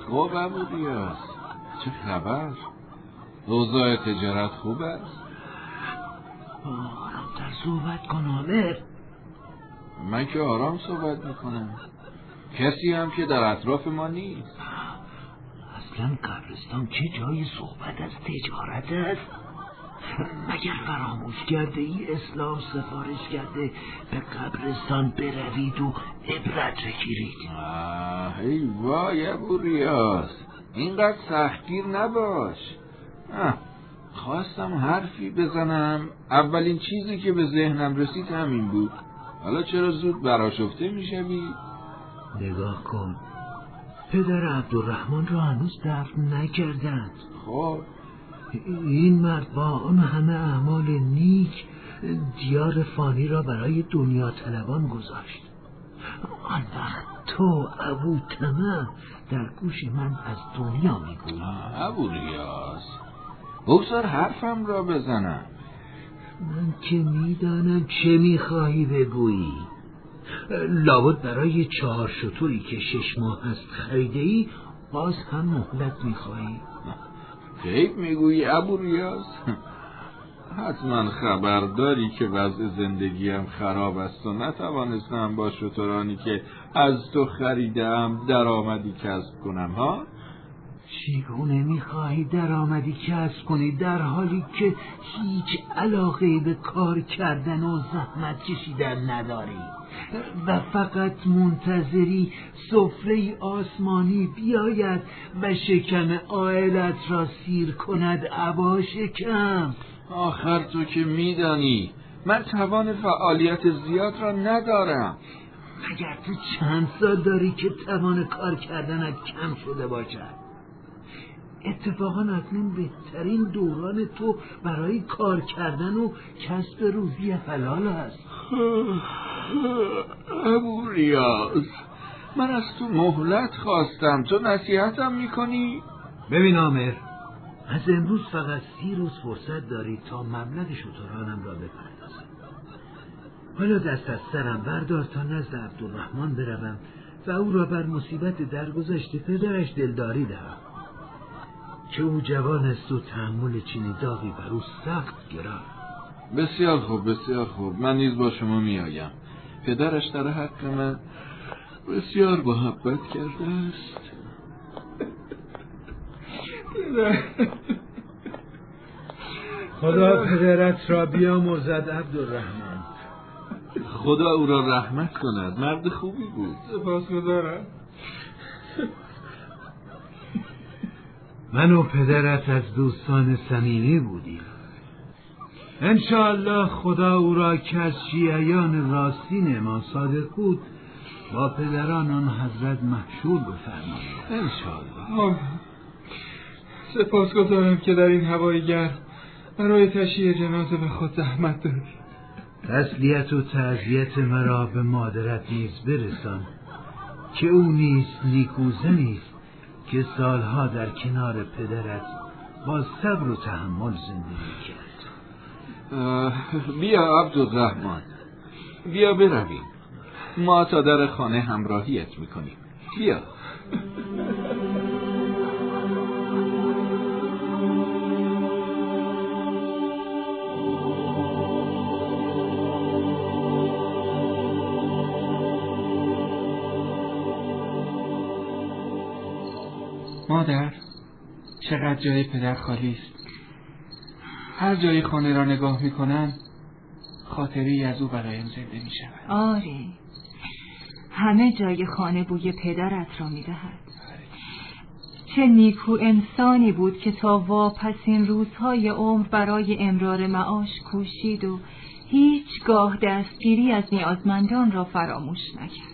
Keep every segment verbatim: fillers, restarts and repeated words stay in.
خب ابوریاس، چه خبر؟ اوضاع تجارت خوب است؟ آرامتر صحبت کن عامر. من که آرام صحبت میکنم، کسی هم که در اطراف ما نیست. اصلا قبرستان چه جای صحبت از تجارت است؟ مگر فراموش کرده ای اسلام سفارش کرده به قبرستان بروید و عبرت بگیرید؟ ای وای ابوریاس، اینقدر سختگیر نباش. خواستم حرفی بزنم، اولین چیزی که به ذهنم رسید همین بود. حالا چرا زود برآشفته میشوی؟ نگاه کن، پدر عبدالرحمن را هنوز دفن نکردند. خب این مرد با آن همه اعمال نیک دیار فانی را برای دنیا طلبان گذاشت. آن وقت تو ابو طمع در گوش من از دنیا میگویی. ابوریاس، بگذار حرفم را بزنم. من که میدانم چه میخواهی بگویی. لابد برای چهار شتری که شش ماه است خریده ای باز هم مهلت میخواهی. غیب میگویی ابوریاس؟ حتما خبر داری که وضع زندگیم خراب است و نتوانستم با شترانی که از تو خریدم درآمدی کسب کنم. ها؟ چگونه میخواهی درآمدی کسب کنی در حالی که هیچ علاقه به کار کردن و زحمت کشیدن نداری و فقط منتظری سفره آسمانی بیاید و شکم عائلت را سیر کند؟ ابا شکم، آخر تو که میدانی من توان فعالیت زیاد را ندارم. مگر تو چند سال داری که توان کار کردنت کم شده باشد؟ اتفاقا اکنون بهترین دوران تو برای کار کردن و کسب روزی حلال است. ابوریاس، من از تو مهلت خواستم، تو نصیحتم میکنی؟ ببین عامر، از امروز فقط سی روز فرصت داری تا مبلغ شترانم را بپردازم. حالا دست از سرم بردار تا نزد عبدالرحمن بروم و او را بر مصیبت درگذشت پدرش دلداری دهم که او جوان است و تحمل چنین داغی بر او سخت گران. بسیار خوب، بسیار خوب، من نیز با شما می آیم. پدرش در حق من بسیار محبت کرده است. خدا پدرت را بیامرزد عبدالرحمن. خدا او را رحمت کند، مرد خوبی بود. سپاسگزارم. من و پدرت از دوستان صمیمی بودیم. انشاءالله خدا او را که از شیعیان راستین امام صادق بود با پدران آن حضرت محشور بفرماید. انشاءالله. سپاسگزارم که در این هوای گرم برای تشییع جنازه به خود زحمت دادی. تسلیت و تعزیت مرا به مادرت نیز برسان که او نیز نیکوزنی است که سالها در کنار پدرت با صبر و تحمل زندگی کرد. بیا عبدالرحمن، بیا برویم، ما تا در خانه همراهیت میکنیم. بیا. مادر، چقدر جای پدر خالی است. هر جای خانه را نگاه میکنم خاطری از او برایم زنده میشود. آره، همه جای خانه بوی پدرت را میدهد. چه نیکو انسانی بود که تا واپسین روزهای عمر برای امرار معاش کوشید و هیچگاه دستگیری از نیازمندان را فراموش نکرد.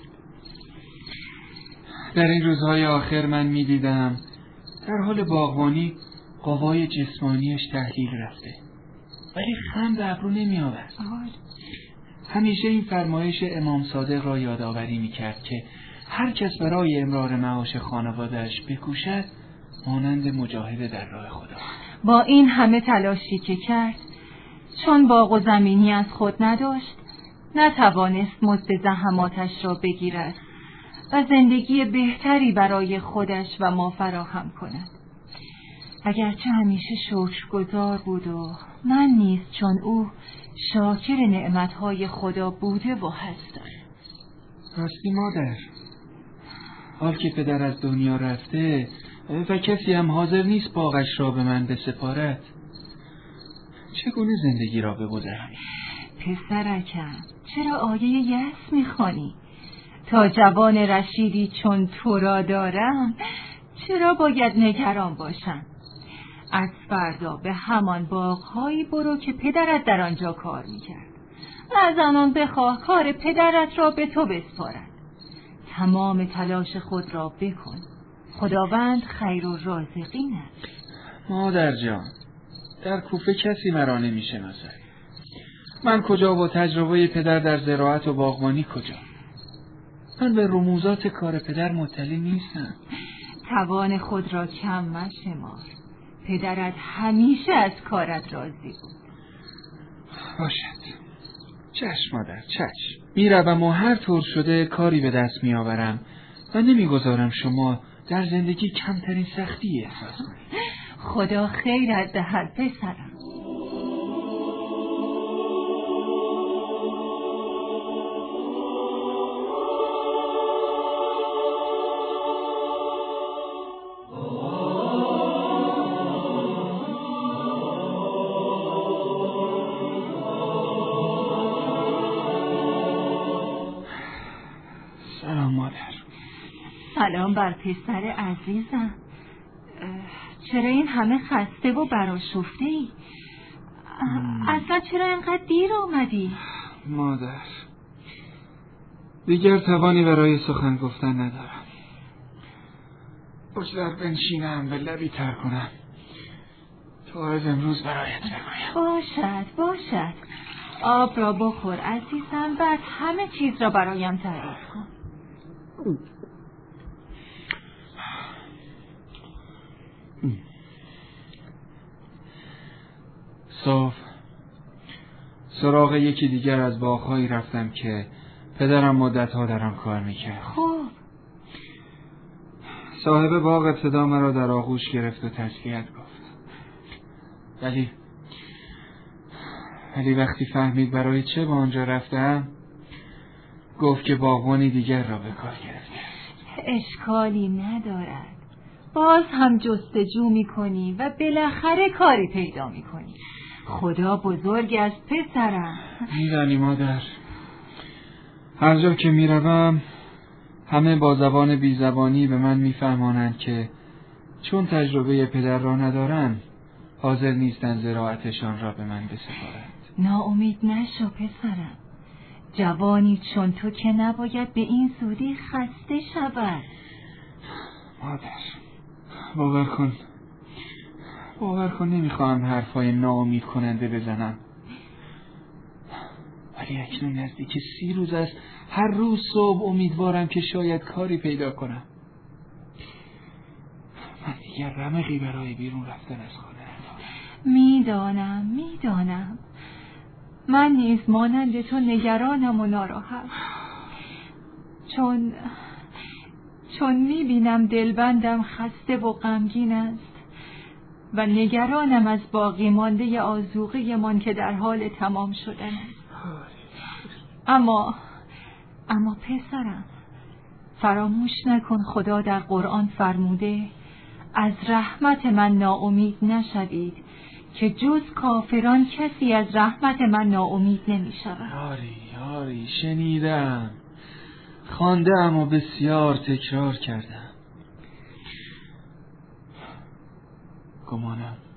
در این روزهای آخر من میدیدم در حال باغبانی قوای جسمانیش تحلیل رفته، ولی خم به ابرو نمی آورد. همیشه این فرمایش امام صادق را یادآوری میکرد که هر کس برای امرار معاش خانواده‌اش بکوشد مانند مجاهد در راه خدا. با این همه تلاشی که کرد، چون باغ و زمینی از خود نداشت، نتوانست مزد زحماتش را بگیرد و زندگی بهتری برای خودش و ما فراهم کند. اگرچه همیشه شکرگزار بود و من نیز چون او شاکر نعمتهای خدا بوده و هستم. راستی مادر، حال که پدر از دنیا رفته و کسی هم حاضر نیست باغش را به من بسپارد، چگونه زندگی را بگذرم؟ پسرکم، چرا آیه یأس میخوانی؟ تا جوان رشیدی چون تو را دارم چرا باید نگران باشم؟ از فردا به همان باغهایی برو که پدرت در آنجا کار میکرد و از آنان بخواه کار پدرت را به تو بسپارد. تمام تلاش خود را بکن، خداوند خیر و رازقین است. مادر جان، در کوفه کسی مرا نمیشناسد. من کجا با تجربه پدر در زراعت و باغبانی کجا؟ من به رموزات کار پدر مطلع نیستم. توان خود را کم مشمار. پدرت همیشه از کارت راضی بود. باشد، چشم مادر، چشم. میروم و هر طور شده کاری به دست میآورم و نمیگذارم شما در زندگی کمترین سختی احساس کنید. خدا خیرت دهد پسرم. سلام مادر. سلام بر پسر عزیزم. چرا این همه خسته و برآشفته ای؟ اصلا چرا اینقدر دیر آمدی؟ مادر، دیگر توانی برای سخن گفتن ندارم. بگذار بنشینم به لبی تر کنم تا از امروز برایت بگویم. باشد باشد، آب را بخور عزیزم، بعد همه چیز را برایم تعریف کن. صبح سراغ یکی دیگر از باغ‌هایی رفتم که پدرم مدت‌ها در آن کار می‌کرد. خب صاحب باغ ابتدا مرا در آغوش گرفت و تسلیت گفت. ولی ولی وقتی فهمید برای چه به آنجا رفتم، گفت که باغبانی دیگر را به کار گرفته. اشکالی ندارد، باز هم جستجو میکنی و بالاخره کاری پیدا میکنی. خدا بزرگ است پسرم. میدانی مادر، هر جا که میروم همه با زبان بی زبانی به من میفهمانند که چون تجربه پدر را ندارند حاضر نیستند زراعتشان را به من بسپارند. ناامید نشو پسرم، جوانی چون تو که نباید به این زودی خسته شود. مادر، باور کن باور کن نمیخواهم حرفای ناامید کننده بزنم، ولی اکنون نزدیک سی روز است هر روز صبح امیدوارم که شاید کاری پیدا کنم. من دیگر رمقی برای بیرون رفتن از خانه ندارم. میدانم میدانم من نیز مانند تو نگرانم و ناراحت، چون چون میبینم دلبندم خسته و غمگین است و نگرانم از باقی مانده آذوقه من که در حال تمام شدن است. اما اما پسرم، فراموش نکن خدا در قرآن فرموده از رحمت من ناامید نشوید که جز کافران کسی از رحمت من ناامید نمی شود. آری آری شنیدم، خواندم و بسیار تکرار کردم. گمانم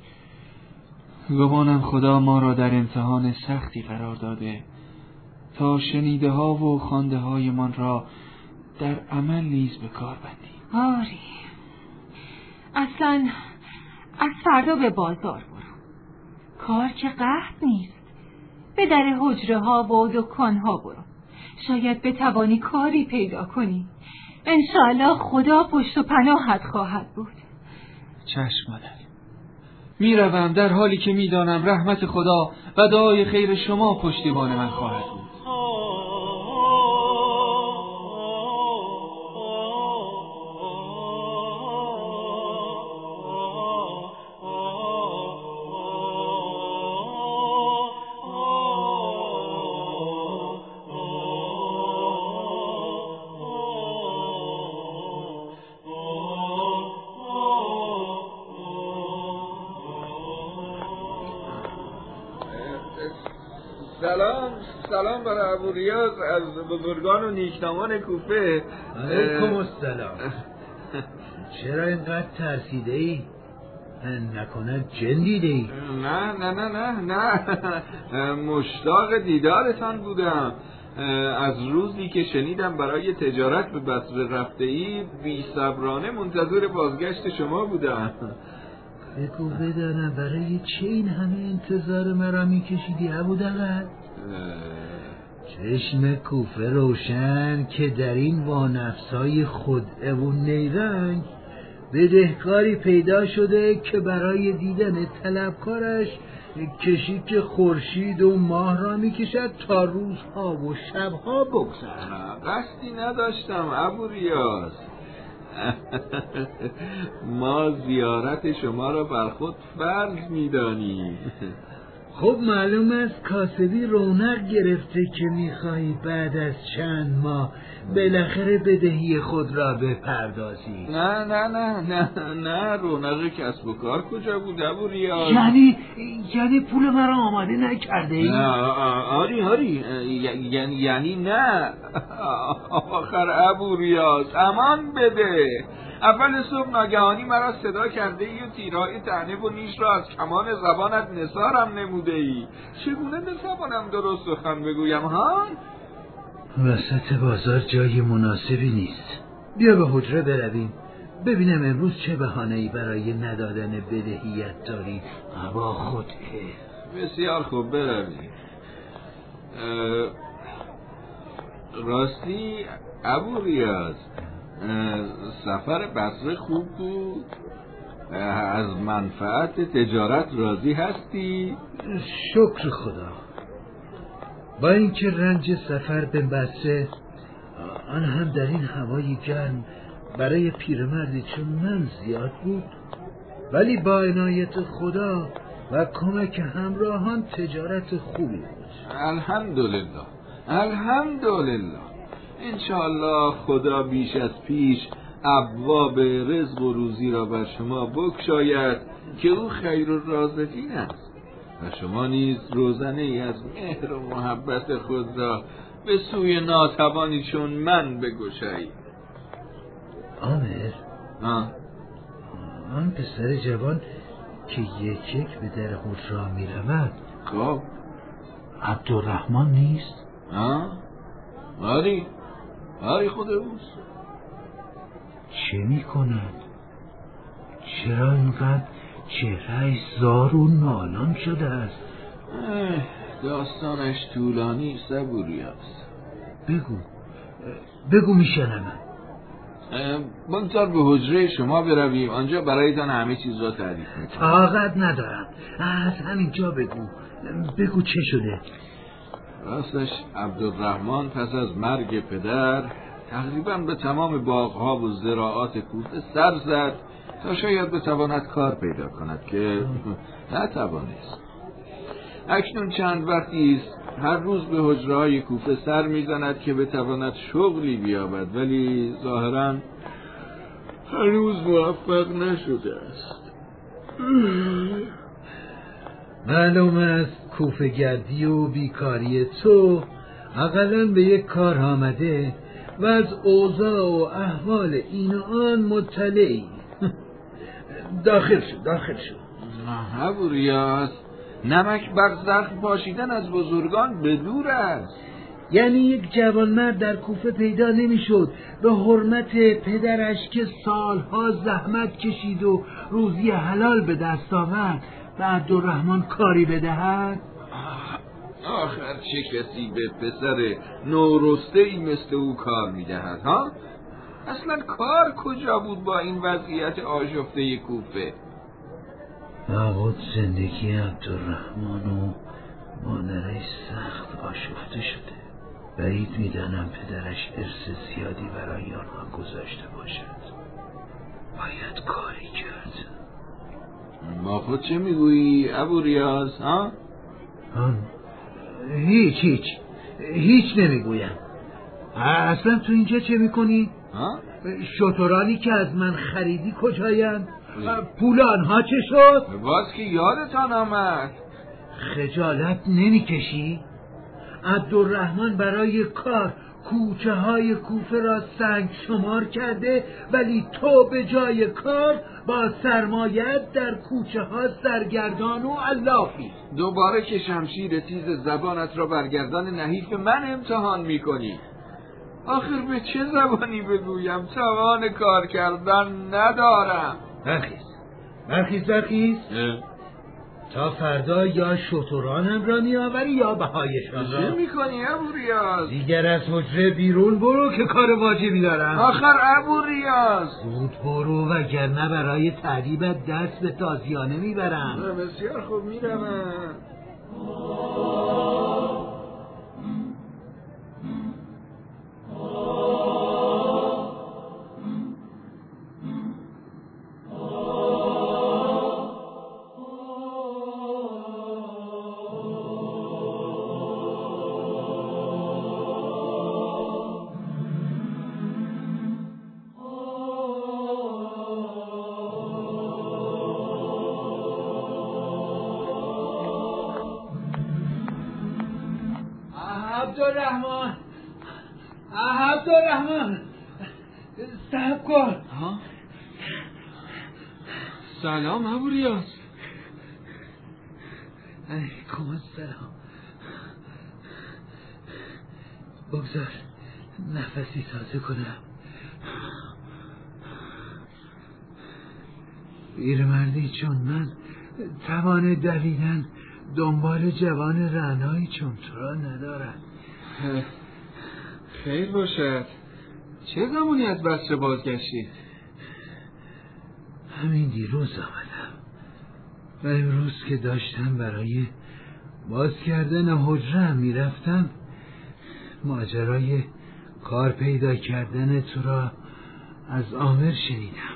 گمانم خدا ما را در امتحان سختی قرار داده تا شنیده ها و خوانده های من را در عمل نیز به کار بندیم. آری، اصلا از فردا به بازار برو، کار که قحط نیست. به در حجره ها و دکان ها برو، شاید بتوانی کاری پیدا کنی. انشاءالله خدا پشت و پناهت خواهد بود. چشم مادر، میروم در حالی که میدانم رحمت خدا و دعای خیر شما پشتیبان من خواهد بود. سلام سلام برای ابو ریاض از بزرگان و نیکنامان کوفه. علیکم السلام. چرا اینقدر ترسیده ای؟ نکنه جن دیده ای؟ نه نه نه نه نه مشتاق دیدارتان بودم. از روزی که شنیدم برای تجارت به بصره رفته ای بی صبرانه منتظر بازگشت شما بودم. بگو بدانم برای چه این همه انتظار مرا میکشیدی ابو دغل؟ چشم کوفه روشن که در این وانفسای خدعه و نیرنگ بدهکاری پیدا شده که برای دیدن طلبکارش کشید که خورشید و ماه را میکشد تا روزها و شبها بگذرد. قصدی نداشتم ابو ریاض. ما زیارت شما را بر خود فرض میدانیم. خب معلوم است کاسبی رونق گرفته که میخواهی بعد از چند ماه بالاخره بدهی خود را بپردازی. نه نه نه نه نه رونق کسب و کار کجا بود ابو ریاض؟ یعنی یعنی پول مرا آماده نکرده ای؟ نه آری آری یعنی یعنی نه. آخر ابو ریاض امان بده. اول صبح ناگهانی مرا صدا کرده ای و تیرهای طعنه و نیش را از کمان زبانت نثارم نموده ای. چگونه بتوانم درست سخن بگویم ها؟ وسط بازار جای مناسبی نیست. بیا به حجره برویم ببینم امروز چه بهانه‌ای برای ندادن بدهیت داری ابا خدعه. بسیار خوب برویم. راستی ابو ریاض سفر بصره خوب بود؟ از منفعت تجارت راضی هستی؟ شکر خدا. با اینکه رنج سفر به بصره آن هم در این هوای گرم برای پیرمردی چون من زیاد بود، ولی با عنایت خدا و کمک همراهان تجارت خوبی بود. الحمدلله الحمدلله. انشاءالله خدا بیش از پیش ابواب رزق و روزی را بر شما بگشاید که او خیر الرازقین است و شما نیز روزنه ای از مهر و محبت خود را به سوی ناتوانی چون من بگشایید. عامر، آه آن پسر جوان که یک یک به در حجره می رود خب عبدالرحمن نیست؟ آه آری آری خود اوست. چه می کند؟ چرا اینقدر چهرهش زار و نالان شده است؟ داستانش طولانی صبوری است. بگو بگو میشنم. بگذار به حجره شما برویم، آنجا برایتان همه چیز را تعریف میکنم. طاقت ندارم، از همینجا بگو بگو چه شده؟ راستش عبدالرحمن پس از مرگ پدر تقریبا به تمام باغها و زراعات کوفه سر زد تا شاید بتواند کار پیدا کند که نتوانست. اکنون چند وقتی است هر روز به حجره‌های کوفه سر میزند که بتواند شغلی بیابد، ولی ظاهراً هنوز موفق نشده است. معلوم است کوفه گردی و بیکاری تو اقلاً به یک کار آمده و از اوضاع و احوال این و آن مطلعی. داخل شو داخل شو. ابو ریاض، نمک بر زخم پاشیدن از بزرگان به دور است. یعنی یک جوانمرد در کوفه پیدا نمیشد به حرمت پدرش که سالها زحمت کشید و روزی حلال به دست آورد به عبدالرحمن کاری بدهد؟ آخر چه کسی به پسر نورسته ای مثل او کار میدهد ها؟ اصلا کار کجا بود با این وضعیت آشفته کوفه؟ لابد زندگی عبدالرحمن و مادرش سخت آشفته شده. بعید میدانم پدرش ارث زیادی برای آنها گذاشته باشد. باید کاری کرد. با خود چه میگویی ابو ریاض ها؟ آن هیچ هیچ هیچ نمیگویم. اصلا تو اینجا چه میکنی؟ ها؟ شترانی که از من خریدی کجایند؟ پول آنها چه شد؟ باز که یادتان آمد. خجالت نمیکشی؟ عبدالرحمن برای کار کوچه های کوفه را سنگ شمار کرده، ولی تو به جای کار با سرمایت در کوچه ها سرگردان و علافی. دوباره که شمشیر تیز زبانت را برگردان نحیف من امتحان میکنی. آخر به چه زبانی بگویم؟ توان کار کردن ندارم. برخیز برخیز برخیز تا فردا یا شترانم را میآوری یا بهایشان را. چه میکنی ابو ریاض؟ دیگر از حجره بیرون برو که کار واجبی دارم. آخر ابو ریاض زود برو وگرنه برای تعذیبت دست به تازیانه میبرم. بسیار خوب میروم. عبدالرحمن عبدالرحمن صبر کن. ها؟ سلام ابو ریاض. علیکم السلام. بگذار نفسی تازه کنم. پیرمردی چون من توان دویدن دنبال جوان رعنایی چون تو را ندارم. خیر باشد. چه زمانی از بصره بازگشتید؟ همین دیروز آمدم و امروز که داشتم برای باز کردن حجره میرفتم ماجرای کار پیدا کردن تو را از عامر شنیدم.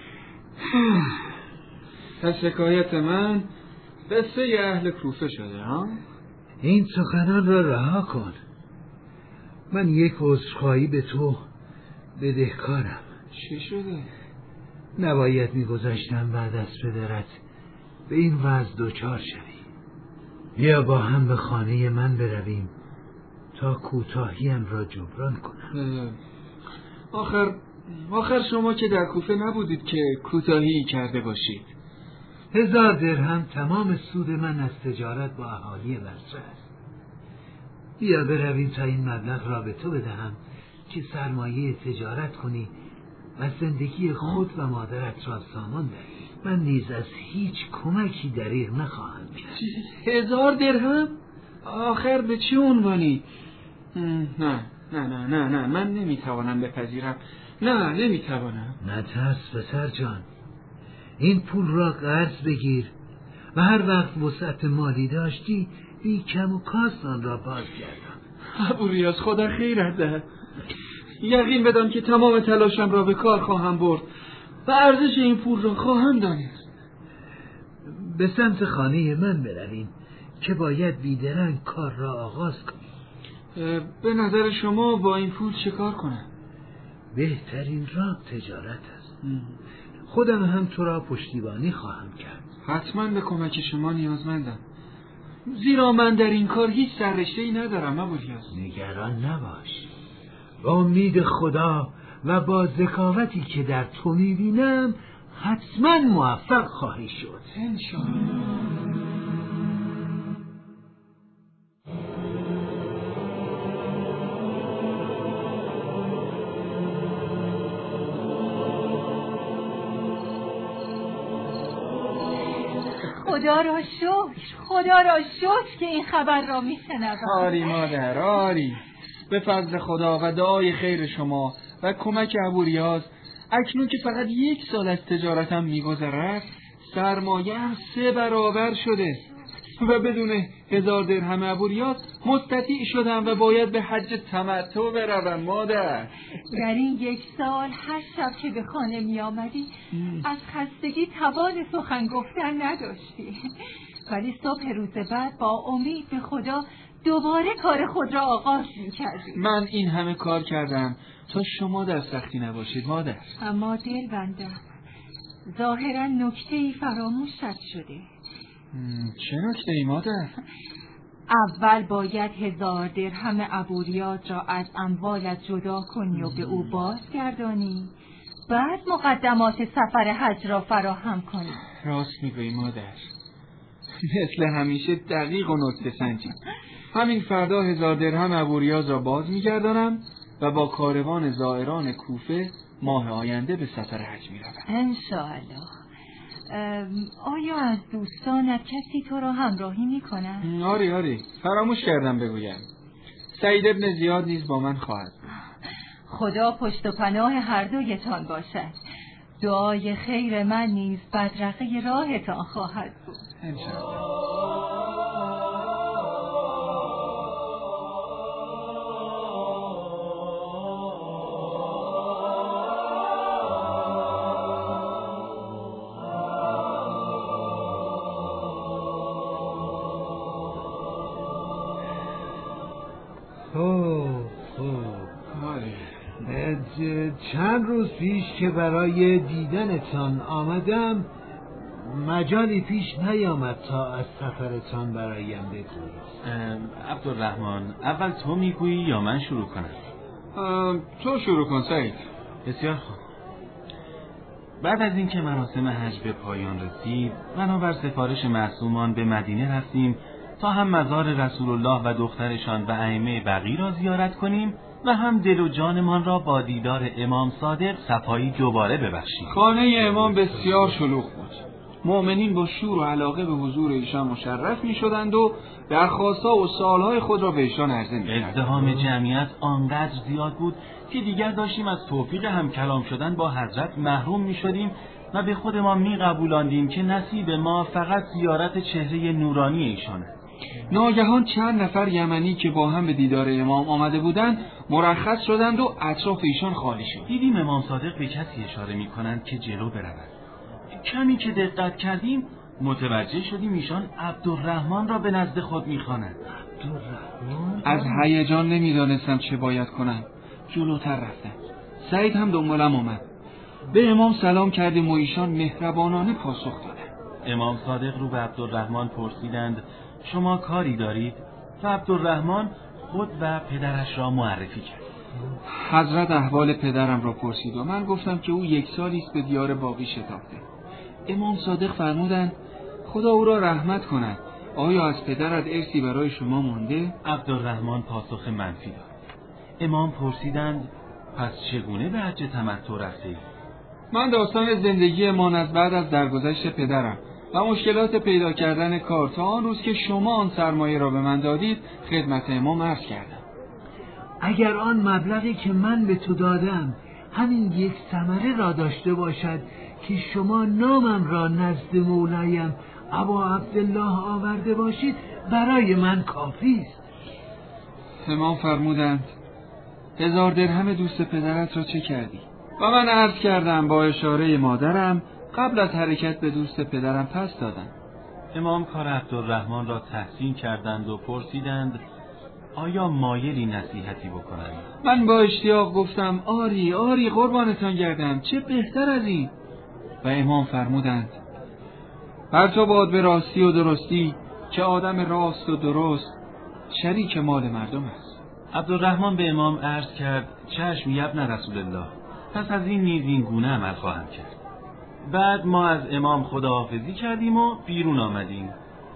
پس حکایت من قصه اهل کوفه شده ها؟ این سخنان را رها کن. من یک عذرخواهی به تو بدهکارم. چی شده؟ نباید میگذاشتم بعد از پدرت به این وضع دوچار شوی. بیا با هم به خانه من برویم تا کوتاهیم را جبران کنم. آخر آخر شما که در کوفه نبودید که کوتاهی کرده باشید. هزار درهم تمام سود من از تجارت با اهالی بصره است. بیا برویم تا این مبلغ را به تو بدهم که سرمایه تجارت کنی و زندگی خود و مادرت را سامان دهی. من نیز از هیچ کمکی دریغ نخواهم کرد. هزار درهم؟ آخر به چه عنوانی؟ نه نه نه نه نه من نمیتوانم بپذیرم. نه نمیتوانم. نترس پسر جان. این پول را قرض بگیر و هر وقت وسعت مالی داشتی بی کم و کاست آن را باز گردان. ابو ریاض خدا خیرت دهد. یقین بدان که تمام تلاشم را به کار خواهم برد و ارزش این پول را خواهم دانست. به سمت خانه من برویم که باید بیدرنگ کار را آغاز کنیم. به نظر شما با این پول چه کار کنم؟ بهترین راه تجارت است. خودم هم تو را پشتیبانی خواهم کرد. حتما به کمک شما نیازمندم، زیرا من در این کار هیچ سررشته‌ای ندارم. ابو ریاض نگران نباش. با امید خدا و با ذکاوتی که در تو میبینم حتما موفق خواهی شد انشاءالله. خدا را شکر، خدا را شکر که این خبر را میشنوم. آری مادر آری. به فضل خدا و دعای خیر شما و کمک ابو ریاض اکنون که فقط یک سال از تجارتم میگذرد سرمایه‌ام سه برابر شده و بدون هزار درهم ابو ریاض مستطیع شدم و باید به حج تمتع بروم. مادر در این یک سال هر شب که به خانه می آمدی از خستگی توان سخن گفتن نداشتی، ولی صبح روز بعد با امید به خدا دوباره کار خود را آغاز می کردی. من این همه کار کردم تا شما در سختی نباشید مادر. اما دل بندم ظاهرا نکته‌ای فراموشت شده. چه نکته‌ای مادر؟ اول باید هزار درهم عبوریات را از اموالت جدا کنی و به او بازگردانی، بعد مقدمات سفر حج را فراهم کنی. راست میگویی مادر، مثل همیشه دقیق و نکته سنجی. همین فردا هزار درهم عبوریات را باز میگردانم و با کاروان زائران کوفه ماه آینده به سفر حج میروم انشاءالله. آیا از دوستانت کسی تو را همراهی میکنه؟ آری آری فراموش کردم بگویم، سعید ابن زیاد نیز با من خواهد بود. خدا پشت و پناه هر دویتان باشد. دعای خیر من نیز بدرقه راهتان خواهد بود انشاءالله. چند روز پیش که برای دیدنتان آمدم مجالی پیش نیامد تا از سفرتان برایم بگویید. عبدالرحمن، اول تو میگویی یا من شروع کنم؟ تو شروع کن سعید. بسیار خوب. بعد از اینکه مراسم حج به پایان رسید، بنابر سفارش معصومان به مدینه رفتیم تا هم مزار رسول الله و دخترشان و ائمه بقی را زیارت کنیم و هم دل و جانمان را با دیدار امام صادق صفایی دوباره ببخشیم. خانه امام بسیار شلوغ بود. مؤمنین با شور و علاقه به حضور ایشان مشرف می شدند و درخواست‌ها و سوالهای خود را به ایشان عرضه می کردند. ازدحام جمعیت آنقدر زیاد بود که دیگر داشتیم از توفیق هم کلام شدن با حضرت محروم می شدیم و به خودمان می قبولاندیم که نصیب ما فقط زیارت چهره نورانی ایشان است. ناگهان چند نفر یمنی که با هم به دیدار امام آمده بودند مرخص شدند و اطراف ایشان خالی شد. دیدیم امام صادق به کسی اشاره می کنند که جلو برود. کمی که دقت کردیم متوجه شدیم ایشان عبدالرحمن را به نزد خود می خوانند. عبدالرحمن؟ از هیجان نمیدانستم چه باید کنم. جلوتر رفتم. سعید هم دنبالم آمد. به امام سلام کردیم و ایشان مهربانانه پاسخ دادند. امام صادق رو به عبدالرحمن پرسیدند شما کاری دارید؟ و عبدالرحمن خود و پدرش را معرفی کرد. حضرت احوال پدرم را پرسید و من گفتم که او یک سالی است به دیار باقی شتافته. امام صادق فرمودند خدا او را رحمت کند. آیا از پدرت ارثی برای شما مانده؟ عبدالرحمن پاسخ منفی داد. امام پرسیدند پس چگونه به حج تمتع رفته ای؟ من داستان زندگی من از بعد از درگذشت پدرم و مشکلات پیدا کردن کار تا آن روز که شما آن سرمایه را به من دادید خدمت امام عرض کردم. اگر آن مبلغی که من به تو دادم همین یک ثمره را داشته باشد که شما نامم را نزد مولایم ابا عبدالله آورده باشید برای من کافی است. امام فرمودند هزار درهم دوست پدرت را چه کردی؟ و من عرض کردم با اشاره مادرم قبل از حرکت به دوست پدرم پس دادم. امام کار عبدالرحمن را تحسین کردند و پرسیدند آیا مایلی نصیحتی بکنند؟ من با اشتیاق گفتم آری آری قربانتان گردم، چه بهتر از این. و امام فرمودند بر تو باد به راستی و درستی که آدم راست و درست شریک مال مردم است. عبدالرحمن به امام عرض کرد چشم یبن رسول الله، پس از این نیز این گونه عمل خواهم کرد. بعد ما از امام خداحافظی کردیم و بیرون آمدیم.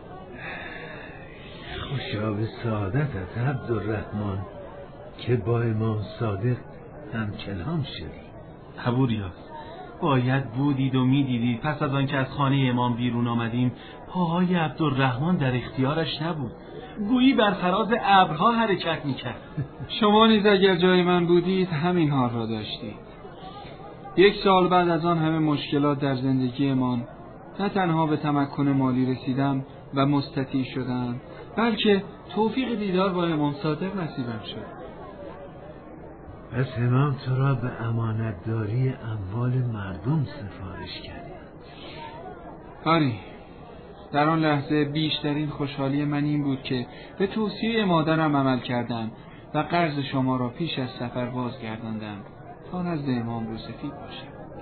خوشا به سعادتت عبدالرحمن که با امام صادق هم کلام شدی. عبوریاس باید بودید و میدیدید پس از آن که از خانه امام بیرون آمدیم پاهای عبدالرحمن در اختیارش نبود، گویی بر فراز ابرها حرکت میکرد. شما نیز اگر جای من بودید همین حال را داشتید. یک سال بعد از آن همه مشکلات در زندگیمان نه تنها به تمکن مالی رسیدم و مستطیع شدم بلکه توفیق دیدار با امام صادق نصیبم شد. پس امام تو را به امانتداری اموال مردم سفارش کرد. آری، در آن لحظه بیشترین خوشحالی من این بود که به توصیه مادرم عمل کردم و قرض شما را پیش از سفر بازگرداندم تا نزد امام روسفید باشم.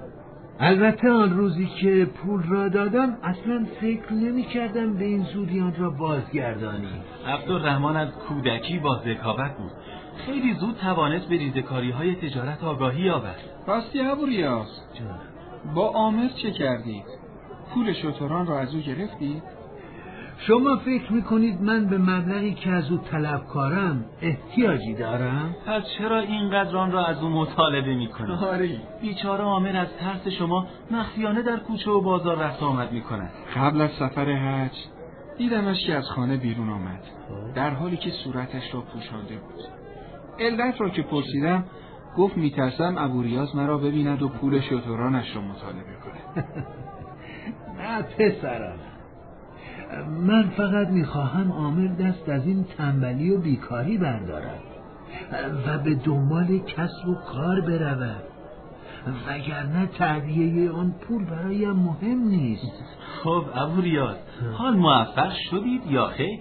البته آن روزی که پول را دادم اصلا فکر نمی کردم به این زودی آن را بازگردانی. عبدالرحمن از کودکی با ذکاوت بود. خیلی زود توانست به ریزکاری های تجارت آگاهی یابد. راستی ابو ریاض، با عامر چه کردید؟ پول شتران را از او گرفتید؟ شما فکر میکنید من به مبلغی که از او طلبکارم احتیاجی دارم؟ پس چرا اینقدر آن را از او مطالبه میکنید؟ آری بیچاره عامر از ترس شما مخفیانه در کوچه و بازار رفت آمد میکند. قبل از سفر حج دیدمش که از خانه بیرون آمد، در حالی که صورتش را پوشانده بود. علت را که پرسیدم گفت میترسم ابو ریاض مرا ببیند و پول شترانش را مطالبه کند. نه پسرم، من فقط میخواهم عامر دست از این تنبلی و بیکاری بردارد و به دنبال کسب و کار برود، وگرنه تهدیه آن پول برایم مهم نیست. خب ابو ریاض، حال موفق شدید یا خیر؟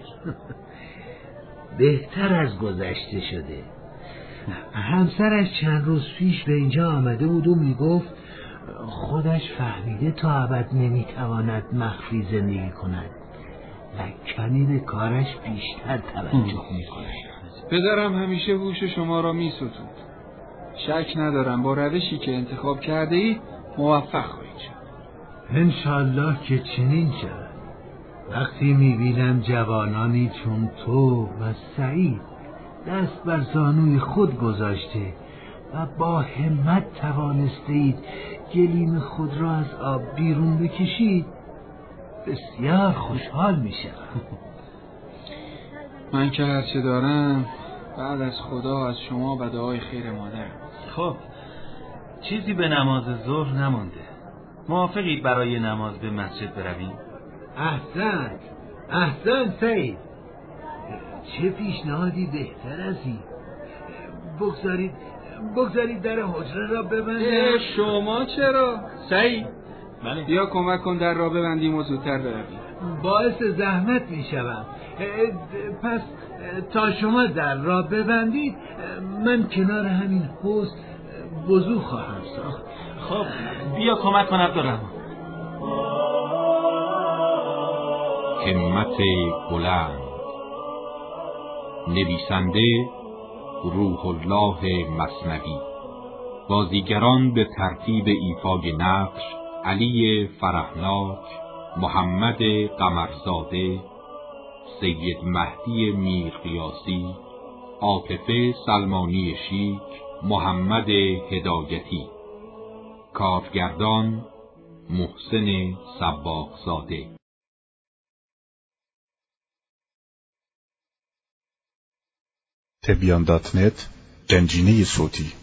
بهتر از گذشته شده. همسرش چند روز پیش به اینجا آمده بود و میگفت خودش فهمیده تا ابد نمیتواند مخفی زندگی کند و کمی به کارش بیشتر توجه میکند. پدرم همیشه هوش شما را میستود. شک ندارم با روشی که انتخاب کرده اید موفق خواهید شد. انشالله که چنین شود. وقتی میبینم جوانانی چون تو و سعید دست بر زانوی خود گذاشته و با همت توانسته اید گلیم خود را از آب بیرون بکشید، بسیار خوشحال میشم. من که هرچه دارم بعد از خدا از شما و دعای خیر مادرم. خب چیزی به نماز ظهر نمانده. موافقید برای نماز به مسجد برویم؟ احسن احسن سعید، چه پیشنهادی بهتر از این. بگذارید بگذارید در حجره را ببندم. شما چرا؟ سعید بله. بیا کمک کن در را ببندیم و زودتر برویم. باعث زحمت می شوم. پس تا شما در را ببندید من کنار همین حوض وضو خواهم ساخت. خب بیا کمک کن عبدالرحمن. همت بلند. نویسنده روح الله مثنوی. بازیگران به ترتیب ایفای نقش: علی فرحناک، محمد قمرزاده، سید مهدی میرقیاسی، عاطفه سلمانی شیک، محمد هدایتی. کارگردان محسن صباغزاده. تبیان دات نت، گنجینه صوتی.